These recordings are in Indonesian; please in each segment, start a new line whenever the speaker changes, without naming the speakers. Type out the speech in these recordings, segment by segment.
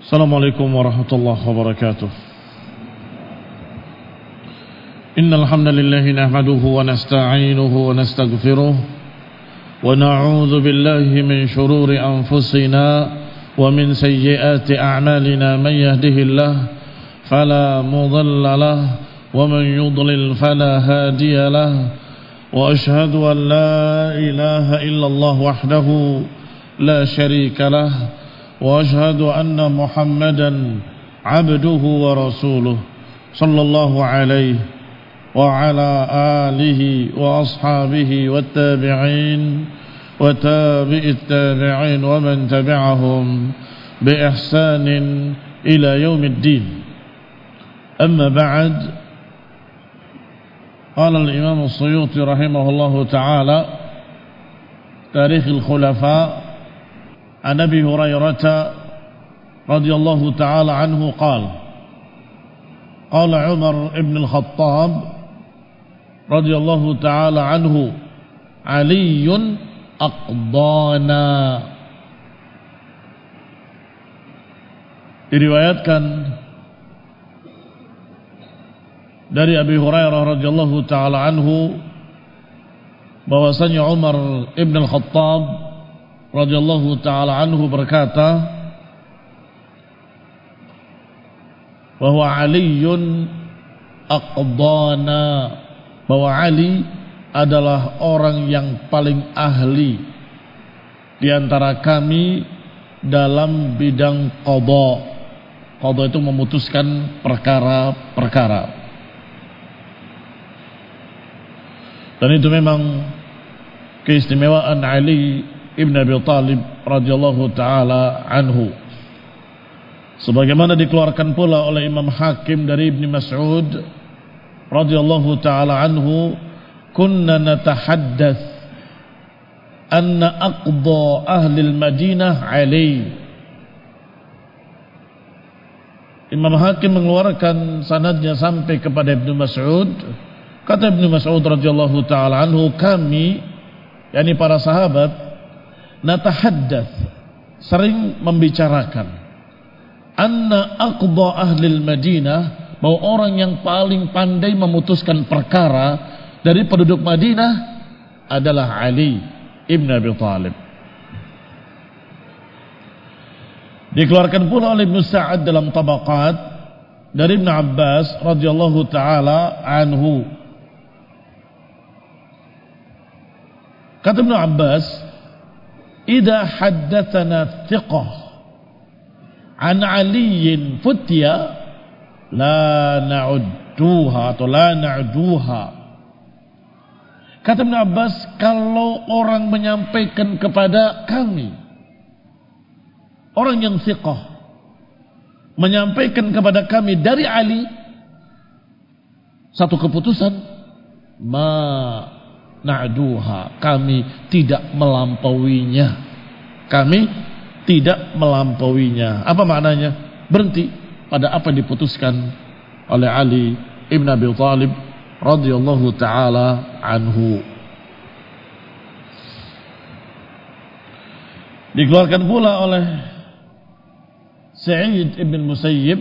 Assalamualaikum warahmatullahi wabarakatuh. Innal hamdalillah nahmaduhu wa nasta'inuhu wa nastaghfiruh wa na'udzu billahi min shururi anfusina wa min sayyiati a'malina man yahdihillahu fala mudilla lahu wa man yudlil fala hadiya lahu wa ashhadu an la ilaha illallah wahdahu la syarika lahu وأشهد أن محمدا عبده ورسوله صلى الله عليه وعلى آله وأصحابه والتابعين وتابع التابعين ومن تبعهم بإحسان إلى يوم الدين. أما بعد، قال الإمام السيوطي رحمه الله تعالى تاريخ الخلفاء عن أبي هريرة رضي الله تعالى عنه قال عمر بن الخطاب رضي الله تعالى عنه علي أقضانا. Diriwayatkan dari Abi Hurairah radhiyallahu taala anhu bahwasanya Umar ibn al-Khattab radhiyallahu taala anhu berkata bahwa Aliun aqdana, bahwa Ali adalah orang yang paling ahli di antara kami dalam bidang qada. Qada itu memutuskan perkara-perkara. Dan itu memang keistimewaan Ali Ibn Abi Talib radhiyallahu taala anhu, sebagaimana dikeluarkan pula oleh Imam Hakim dari Ibn Mas'ud radhiyallahu taala anhu, kunna natahaddath anna aqda ahli al-Madinah Ali. Imam Hakim mengeluarkan sanadnya sampai kepada Ibn Mas'ud. Kata Ibn Mas'ud radhiyallahu taala anhu, kami, yakni para sahabat, natahaddath, sering membicarakan, anna aqda ahli Madinah, bahwa orang yang paling pandai memutuskan perkara dari penduduk Madinah adalah Ali ibn Abi Talib. Dikeluarkan pula oleh Ibn Sa'ad dalam Tabaqat dari Ibn Abbas radhiyallahu taala anhu. Kata Ibn Abbas, idza haddatsana thiqah an Ali futya la na'udduha atau la na'duha. Kata Ibn Abbas, kalau orang menyampaikan kepada kami, orang yang thiqah menyampaikan kepada kami dari Ali satu keputusan, ma na'duha, kami tidak melampauinya. Kami tidak melampauinya. Apa maknanya? Berhenti pada apa yang diputuskan oleh Ali ibn Abi Talib radhiyallahu taala anhu. Dikeluarkan pula oleh Sa'id ibn Musayyib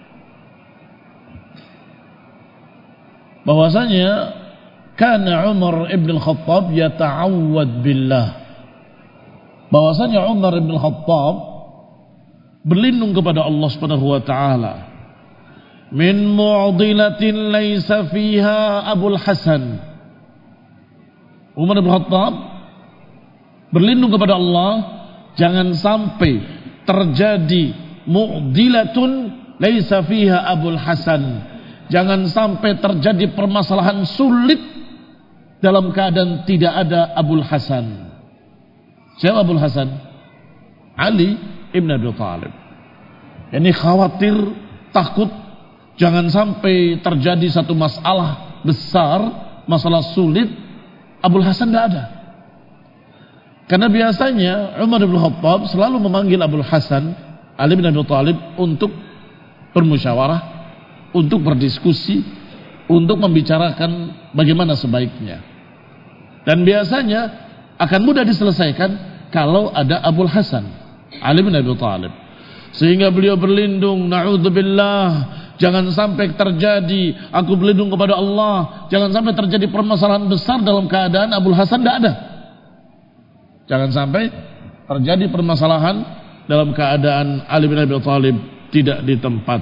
bahwasanya kana Umar ibn al-Khattab yata'awwad billah, bahwasanya Umar ibn al-Khattab berlindung kepada Allah Subhanahu wa taala min mu'dilatin laisa fiha Abul Hasan. Umar ibn al-Khattab berlindung kepada Allah jangan sampai terjadi mu'dilatun laisa fiha Abul Hasan, jangan sampai terjadi permasalahan sulit dalam keadaan tidak ada Abul Hasan. Siapa Abul Hasan? Ali ibn Abi Talib. Ini khawatir, takut jangan sampai terjadi satu masalah besar, masalah sulit, Abul Hasan tidak ada. Karena biasanya Umar bin Khattab selalu memanggil Abul Hasan Ali bin Abi Talib untuk bermusyawarah, untuk berdiskusi, untuk membicarakan bagaimana sebaiknya. Dan biasanya akan mudah diselesaikan kalau ada Abul Hasan Ali bin Abi Talib. Sehingga beliau berlindung, na'udzubillah, jangan sampai terjadi, aku berlindung kepada Allah, jangan sampai terjadi permasalahan besar dalam keadaan Abul Hasan tidak ada. Jangan sampai terjadi permasalahan dalam keadaan Ali bin Abi Thalib tidak di tempat.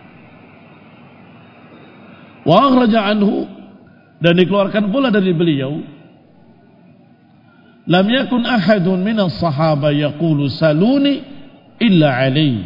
Wa akhraja anhu, dan dikeluarkan pula dari beliau, lam yakun ahadun minas sahaba yaqulu saluni illa Ali.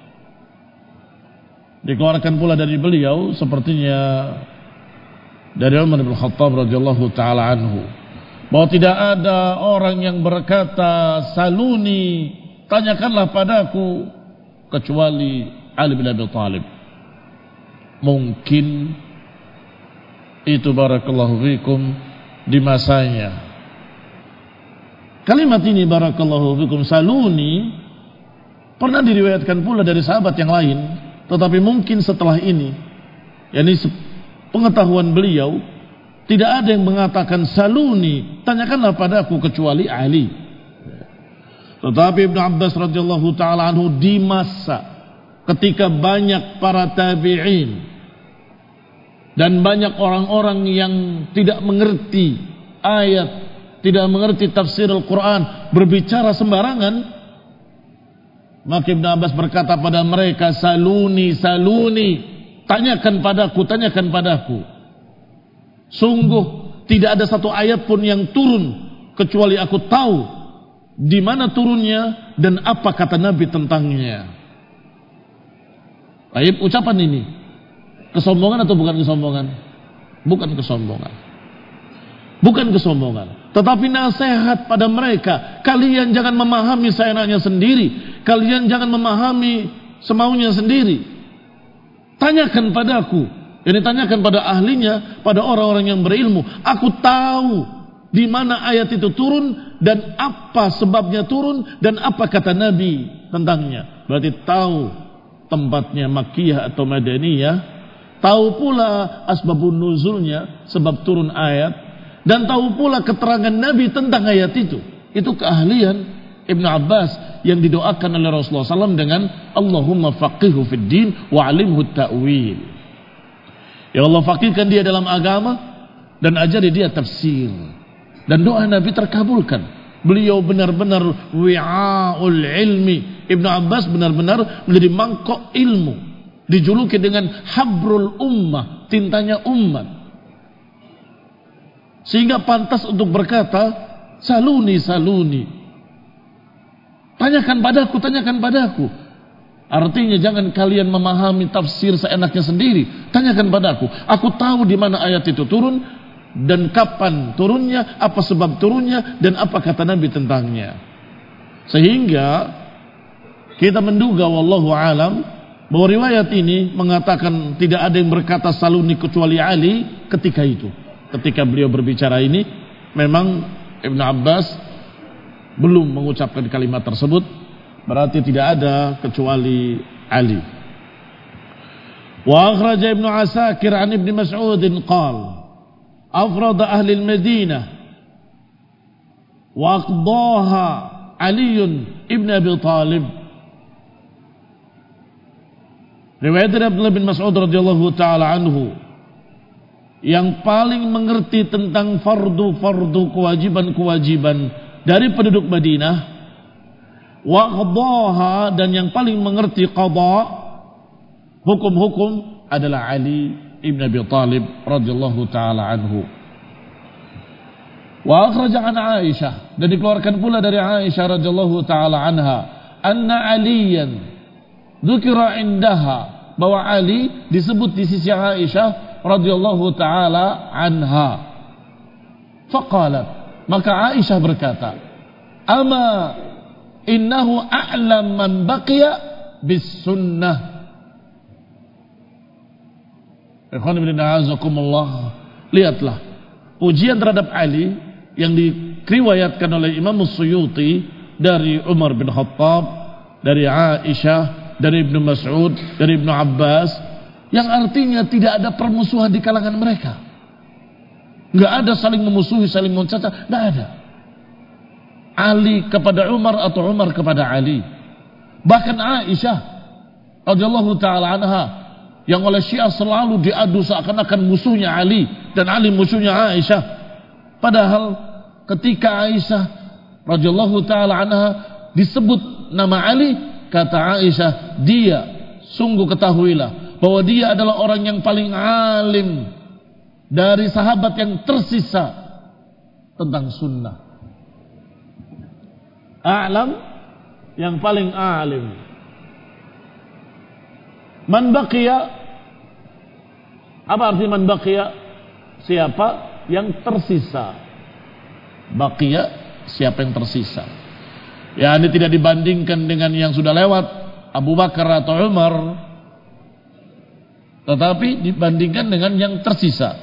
Dikeluarkan pula dari beliau sepertinya dari Umar bin Khattab radhiyallahu taala anhu, bahwa tidak ada orang yang berkata saluni, tanyakanlah padaku, kecuali Ali bin Abi Thalib. Mungkin itu barakallahu fikum di masanya. Kalimat ini barakallahu fikum saluni pernah diriwayatkan pula dari sahabat yang lain, tetapi mungkin setelah ini, yakni pengetahuan beliau, tidak ada yang mengatakan saluni, tanyakanlah padaku, kecuali Ali. Tetapi Ibnu Abbas radhiyallahu taala anhu di masa ketika banyak para tabi'in dan banyak orang-orang yang tidak mengerti ayat, tidak mengerti tafsir Al-Quran, berbicara sembarangan, maka Ibnu Abbas berkata pada mereka, saluni, saluni, tanyakan padaku, tanyakan padaku. Sungguh tidak ada satu ayat pun yang turun kecuali aku tahu di mana turunnya dan apa kata Nabi tentangnya. Baik, ucapan ini kesombongan atau bukan kesombongan? Bukan kesombongan. Bukan kesombongan, tetapi nasihat pada mereka. Kalian jangan memahami seenaknya sendiri. Kalian jangan memahami semaunya sendiri. Tanyakan padaku. Ini tanyakan pada ahlinya, pada orang-orang yang berilmu. Aku tahu di mana ayat itu turun dan apa sebabnya turun dan apa kata Nabi tentangnya. Berarti tahu tempatnya Makkiyah atau Madaniyah, tahu pula asbabun nuzulnya, sebab turun ayat, dan tahu pula keterangan Nabi tentang ayat itu. Itu keahlian Ibnu Abbas yang didoakan oleh Rasulullah SAW dengan Allahumma faqihhu fid din wa alimhu ta'wil. Ya Allah, faqihkan dia dalam agama dan ajari dia tafsir. Dan doa Nabi terkabulkan. Beliau benar-benar wi'aul ilmi. Ibnu Abbas benar-benar menjadi mangkok ilmu. Dijuluki dengan habrul ummah, tintanya umat. Sehingga pantas untuk berkata, saluni, saluni. Tanyakan padaku, tanyakan padaku. Artinya jangan kalian memahami tafsir seenaknya sendiri. Tanyakan padaku. Aku tahu di mana ayat itu turun dan kapan turunnya, apa sebab turunnya dan apa kata Nabi tentangnya. Sehingga kita menduga wallahu alam bahwa riwayat ini mengatakan tidak ada yang berkata saluni kecuali Ali ketika itu. Ketika beliau berbicara ini, memang Ibnu Abbas belum mengucapkan kalimat tersebut, berarti tidak ada kecuali Ali. Wa akhraja Ibnu Asakir an Ibnu Mas'ud qala afrada ahli al-Madinah wa aqdaha Ali ibn Abi Talib. Riwayat dari Abdullah bin Mas'ud radhiyallahu taala anhu, yang paling mengerti tentang fardu-fardu, kewajiban-kewajiban dari penduduk Madinah, wa qadaha, dan yang paling mengerti qada, hukum-hukum, adalah Ali ibn Abi Talib radhiyallahu taala anhu. Wa akhraja an Aisyah, dan dikeluarkan pula dari Aisyah radhiyallahu taala anha, anna Aliyan dzukira indaha, bahwa Ali disebut di sisi Aisyah radhiyallahu taala anha. Faqalat, maka Aisyah berkata, ama innahu a'lam man baqiya bis sunnah. Ikhwan ibn a'azakumullah, lihatlah pujian terhadap Ali yang diriwayatkan oleh Imam Suyuti dari Umar bin Khattab, dari Aisyah, dari Ibnu Mas'ud, dari Ibnu Abbas, yang artinya tidak ada permusuhan di kalangan mereka. Enggak ada saling memusuhi, saling mencaci, enggak ada. Ali kepada Umar atau Umar kepada Ali. Bahkan Aisyah radhiyallahu taala anha, yang oleh Syiah selalu diadu seakan-akan musuhnya Ali dan Ali musuhnya Aisyah. Padahal ketika Aisyah radhiyallahu taala anha disebut nama Ali, kata Aisyah, dia sungguh ketahuilah bahwa dia adalah orang yang paling alim dari sahabat yang tersisa tentang sunnah. A'lam, yang paling alim. Man baqiya, apa arti man baqiya? Siapa yang tersisa. Baqiya, siapa yang tersisa. Ya, ini tidak dibandingkan dengan yang sudah lewat, Abu Bakar atau Umar, tetapi dibandingkan dengan yang tersisa.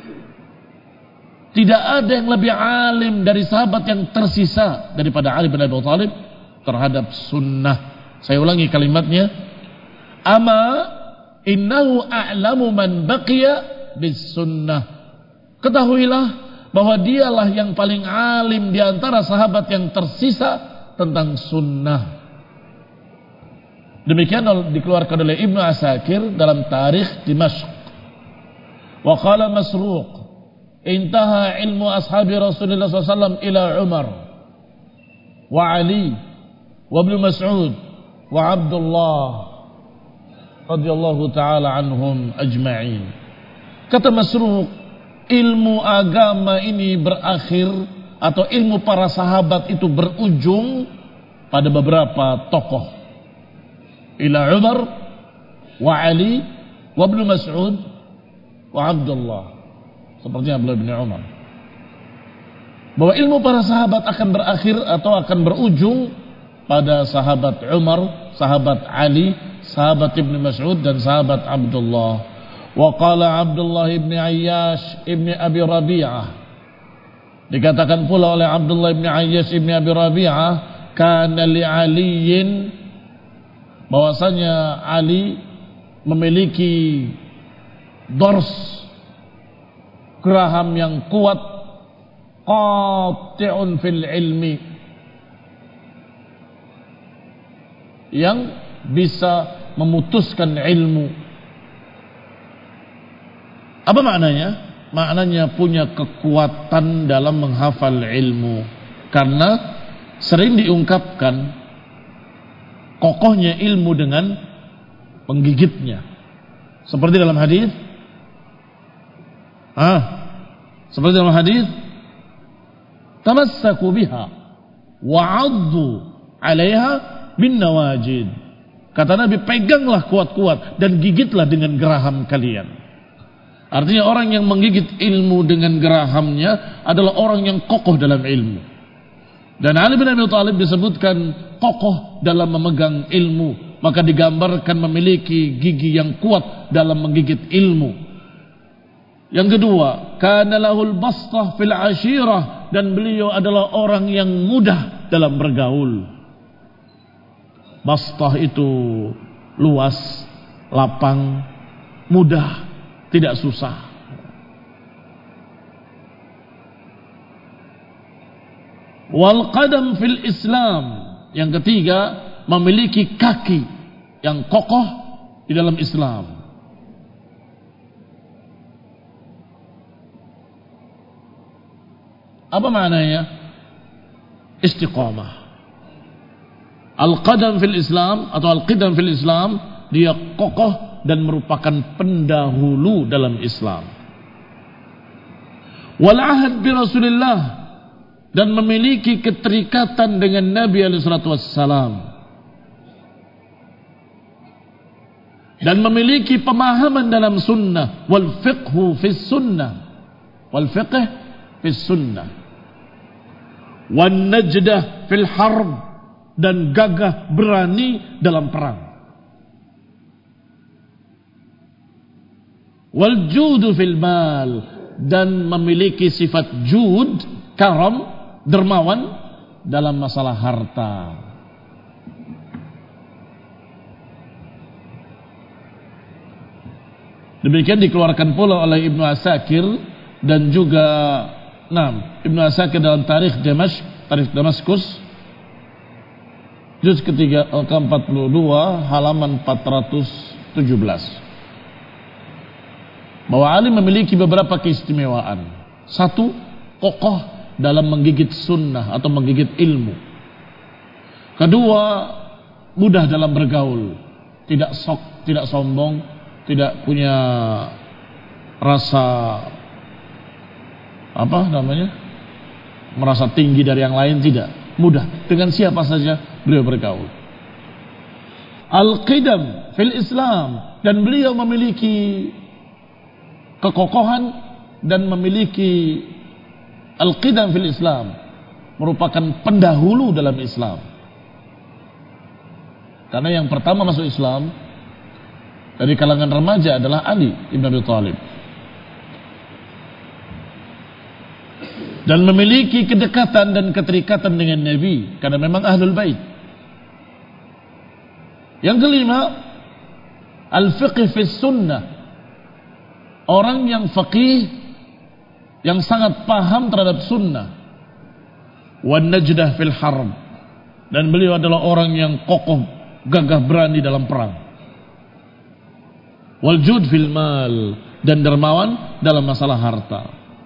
Tidak ada yang lebih alim dari sahabat yang tersisa daripada Ali bin Abi Thalib terhadap sunnah. Saya ulangi kalimatnya. Ama innahu a'lamu man baqiya bis sunnah. Ketahuilah bahwa dialah yang paling alim di antara sahabat yang tersisa tentang sunnah. Demikian dikeluarkan oleh Ibnu Asakir dalam Tarikh Dimashq. Wa qala Masruq, intaha ilmu ashabi Rasulullah SAW ila Umar wa Ali wa Ibnu Mas'ud wa Abdullah radhiyallahu ta'ala anhum ajma'in. Kata Masruq, ilmu agama ini berakhir atau ilmu para sahabat itu berujung pada beberapa tokoh, ila Umar wa Ali wa Ibnu Mas'ud wa Abdullah, seperti Abdullah bin Umar. Bahwa ilmu para sahabat akan berakhir atau akan berujung pada sahabat Umar, sahabat Ali, sahabat Ibnu Mas'ud dan sahabat Abdullah. Wa qala Abdullah ibn Ayyash ibn Abi Rabi'ah, dikatakan pula oleh Abdullah ibn Ayyash ibn Abi Rabi'ah, kana li Aliyin, bahwasanya Ali memiliki dors, geraham yang kuat, qati'un fil ilmi, yang bisa memutuskan ilmu. Apa maknanya? Maknanya punya kekuatan dalam menghafal ilmu, karena sering diungkapkan kokohnya ilmu dengan penggigitnya. Seperti dalam hadis, seperti dalam hadis, tamassaku biha wa 'addu 'alaiha bin nawajid. Kata Nabi, peganglah kuat-kuat dan gigitlah dengan geraham kalian. Artinya orang yang menggigit ilmu dengan gerahamnya adalah orang yang kokoh dalam ilmu. Dan Ali bin Abi Thalib disebutkan kokoh dalam memegang ilmu, maka digambarkan memiliki gigi yang kuat dalam menggigit ilmu. Yang kedua, kana lahul bastah fil ashirah, dan beliau adalah orang yang mudah dalam bergaul. Bastah itu luas, lapang, mudah, tidak susah. Wal qadam fil Islam, yang ketiga, memiliki kaki yang kokoh di dalam Islam. Apa maknanya? Istiqamah. Al-qadam fil Islam atau al-qidam fil Islam, dia kokoh dan merupakan pendahulu dalam Islam. Wal ahad bi Rasulillah, dan memiliki keterikatan dengan Nabi alaihi salatu wassalam, dan memiliki pemahaman dalam sunnah, wal fiqhu fis sunnah, wal fiqh fis sunnah, wan najdah fil harb, dan gagah berani dalam perang, wal judu fil mal, dan memiliki sifat jud, karam, dermawan dalam masalah harta. Demikian dikeluarkan pula oleh Ibnu Asakir dan juga Ibnu Asakir dalam Tarikh Damaskus, juz ketiga ke-42 halaman 417. Bahwa Ali memiliki beberapa keistimewaan. Satu, kokoh dalam menggigit sunnah atau menggigit ilmu. Kedua, mudah dalam bergaul, tidak sok, tidak sombong, tidak punya rasa merasa tinggi dari yang lain, tidak. Mudah, dengan siapa saja beliau bergaul. Al-qidam fil Islam, dan beliau memiliki kekokohan dan memiliki al-qidam fil Islam, merupakan pendahulu dalam Islam. Karena yang pertama masuk Islam dari kalangan remaja adalah Ali ibn Abi Thalib, dan memiliki kedekatan dan keterikatan dengan Nabi karena memang ahlul bait. Yang kelima, al-fiqh fi sunnah, orang yang faqih, yang sangat paham terhadap sunnah. Wan najdah fil harb, dan beliau adalah orang yang kokoh, gagah berani dalam perang. Wal jud fil mal, dan dermawan dalam masalah harta.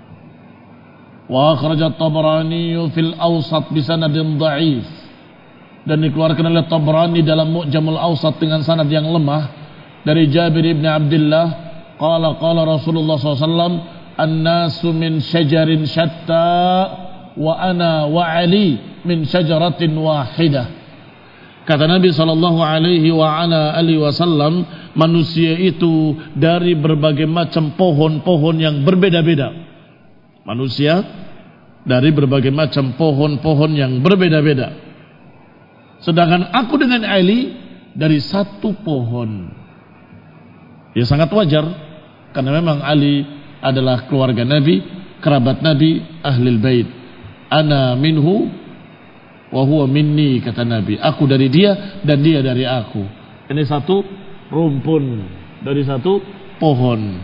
Wa akhraj at-Tabrani fil Awsat bi sanadin dha'if, dan dikeluarkan oleh Tabrani dalam Mu'jamul Awsat dengan sanad yang lemah dari Jabir ibn Abdullah qala qala Rasulullah SAW, an-nasu min syajarin syatta wa ana wa Ali min syajaratin wahidah. Kata Nabi sallallahu alaihi wa ala alihi wasallam, manusia itu dari berbagai macam pohon-pohon yang berbeda-beda. Manusia dari berbagai macam pohon-pohon yang berbeda-beda. Sedangkan aku dengan Ali dari satu pohon. Ya sangat wajar, karena memang Ali adalah keluarga Nabi, kerabat Nabi, ahlul bait. Ana minhu wa huwa minni, kata Nabi. Aku dari dia dan dia dari aku. Ini satu rumpun dari satu pohon.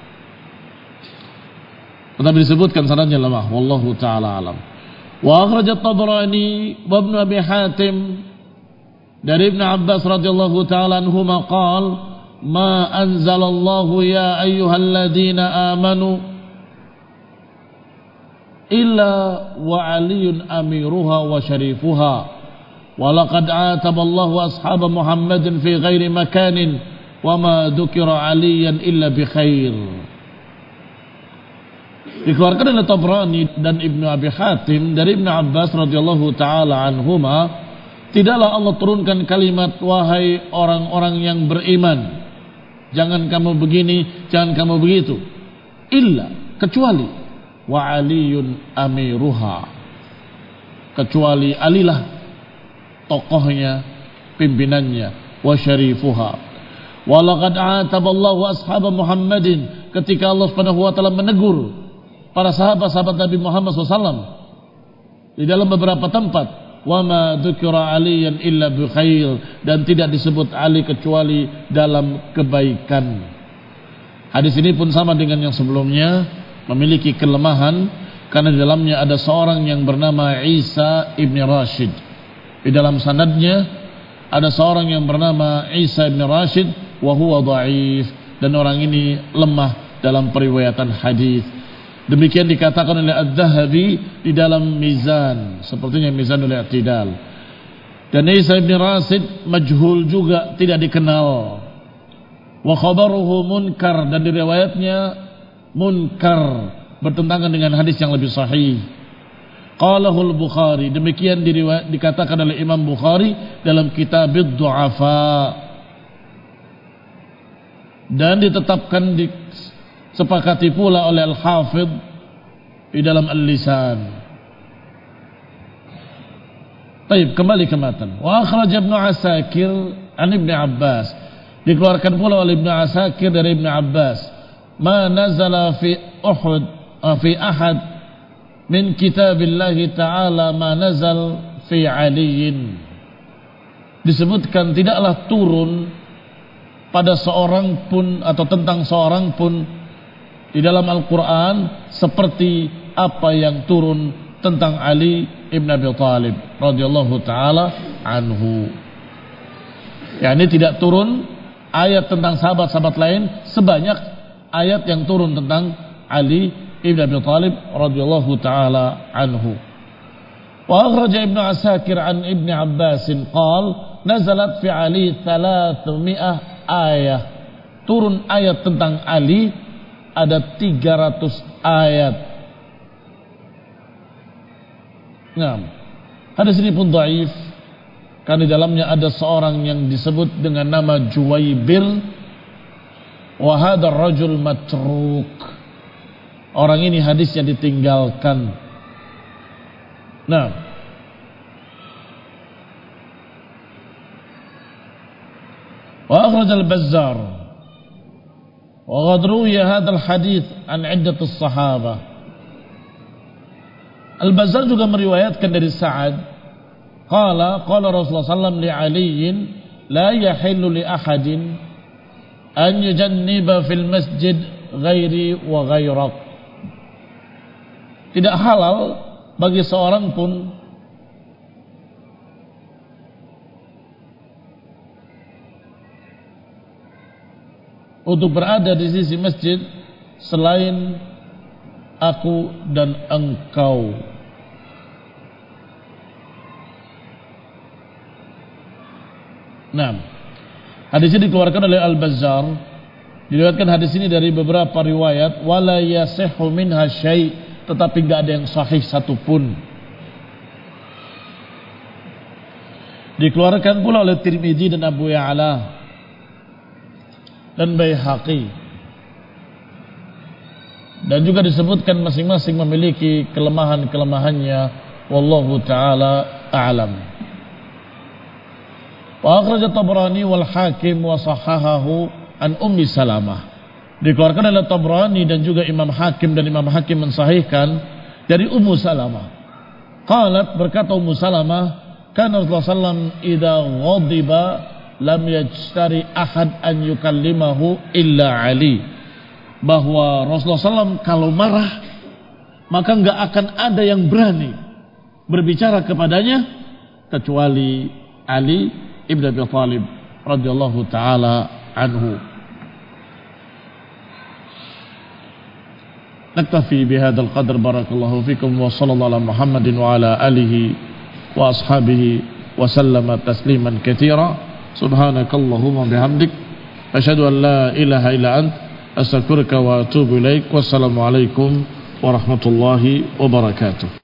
Tetapi disebutkan sanadnya lemah. Wallahu ta'ala alam. Wa akhraj at-Tabrani wa Ibnu Abi Hatim dari Ibnu Abbas radhiyallahu ta'ala anhuma qala ma anzalallahu ya ayyuhalladzina amanu illa wa aliyun amiruha wa syarifuha wa laqad ataballahu ashab Muhammadin fi ghairi makanin wa ma dzukira aliyan illa bi khair. Dikeluarkan oleh Tabrani dan Ibnu Abi Hatim dari Ibnu Abbas radhiyallahu taala anhuma, tidaklah Allah turunkan kalimat wahai orang-orang yang beriman, jangan kamu begini, jangan kamu begitu, illa, kecuali wa aliyun amiruha, kecuali alilah tokohnya, pimpinannya, wa syarifuha. Wa laqad ataballahu ashab Muhammadin, ketika Allah Subhanahu wa taala menegur para sahabat-sahabat Nabi Muhammad SAW di dalam beberapa tempat, wa ma dzukira aliyan illa bi khair, dan tidak disebut Ali kecuali dalam kebaikan. Hadis ini pun sama dengan yang sebelumnya, memiliki kelemahan karena di dalamnya ada seorang yang bernama Isa ibn Rashid. Di dalam sanadnya ada seorang yang bernama Isa ibn Rashid wa huwa dhaif, dan orang ini lemah dalam periwayatan hadis. Demikian dikatakan oleh Adz-Dzahabi di dalam Mizan, sepertinya Mizanul I'tidal. Dan Isa ibn Rashid majhul juga, tidak dikenal. Wa khabaruhu munkar, dan di riwayatnya munkar, bertentangan dengan hadis yang lebih sahih. Qalahul Bukhari, demikian dikatakan oleh Imam Bukhari dalam Kitabid Du'afa, dan ditetapkan sepakati pula oleh Al-Hafidh di dalam Al-Lisan. Baik, kembali ke matan. Wa akhraj Ibnu Asakir an Ibnu Abbas, dikeluarkan pula oleh Ibnu Asakir dari Ibnu Abbas, ma nazala fi Uhud fi ahad min kitabillahi ta'ala ma nazal fi aliyin. Disebutkan tidaklah turun pada seorang pun atau tentang seorang pun di dalam Al-Quran seperti apa yang turun tentang Ali ibn Abi Thalib radhiyallahu taala anhu. Yani tidak turun ayat tentang sahabat-sahabat lain sebanyak ayat yang turun tentang Ali ibn Abi Thalib radhiyallahu taala anhu. Wa akhraja Ibnu Asakir an Ibnu Abbas qala nazalat fi Ali 300 ayat. Turun ayat tentang Ali ada 300 ayat. Nah, hadis ini pun dhaif karena di dalamnya ada seorang yang disebut dengan nama Juwaibir wa hadzal rajul matruk. Orang ini hadisnya ditinggalkan. Nah, wa akhraj al-Bazzar wa qad ruwiya hadzal hadits an 'iddatus sahabah. Al-Bazzar juga meriwayatkan dari Sa'ad qala Rasulullah sallallahu li Aliin la yahillu li ahadin an yujanniba fil masjid ghairi wa ghairak. Tidak halal bagi seorang pun untuk berada di sisi masjid selain aku dan engkau. Nah, hadis ini dikeluarkan oleh Al-Bazzar. Diriwayatkan hadis ini dari beberapa riwayat, wala yasihhu minha syai', tetapi enggak ada yang sahih satupun. Dikeluarkan pula oleh Tirmidzi dan Abu Ya'la dan Baihaqi. Dan juga disebutkan masing-masing memiliki kelemahan-kelemahannya. Wallahu ta'ala a'lam. Wa akhraj Tabrani wal Hakim wa sahahahu an Ummi Salamah. Dikeluarkan oleh Tabrani dan juga Imam Hakim, dan Imam Hakim mensahihkan dari Ummu Salamah. Qalat, berkata Ummu Salamah, kana Rasulullah sallallahu idza ghadiba lam yajtari ahad an yukallimahu illa Ali. Bahwa Rasulullah SAW kalau marah maka enggak akan ada yang berani berbicara kepadanya kecuali Ali ibn Abi Thalib radhiyallahu taala anhu. Naktafi bihadzal qadr, barakallahu fikum wa sallallahu ala Muhammadin wa ala alihi wa ashabihi wa sallama tasliman katsira. Subhanakallahumma bihamdik asyhadu an la ilaha illa anta astaghfiruka wa atubu ilaik. Wassalamu alaikum warahmatullahi wabarakatuh.